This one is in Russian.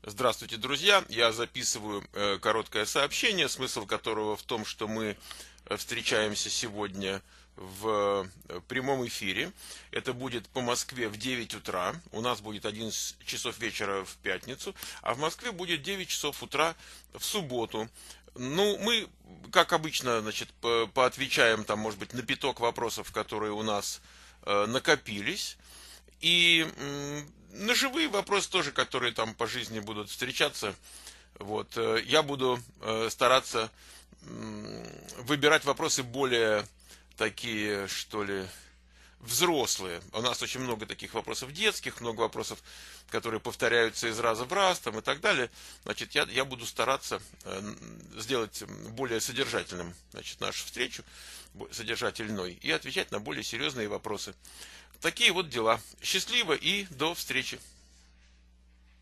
Здравствуйте, друзья! Я записываю короткое сообщение, смысл которого в том, что мы встречаемся сегодня в прямом эфире. Это будет по Москве в 9 утра. У нас будет 11 часов вечера в пятницу, а в Москве будет 9 часов утра в субботу. Ну, мы, как обычно, значит, поотвечаем там, может быть, на пяток вопросов, которые у нас накопились. И на живые вопросы тоже, которые там по жизни будут встречаться. Вот, я буду стараться выбирать вопросы более такие, что ли, взрослые. У нас очень много таких вопросов детских, много вопросов, которые повторяются из раза в раз там, и так далее. Значит, я буду стараться сделать более содержательным, значит, нашу встречу, содержательной, и отвечать на более серьезные вопросы. Такие вот дела. Счастливо и до встречи.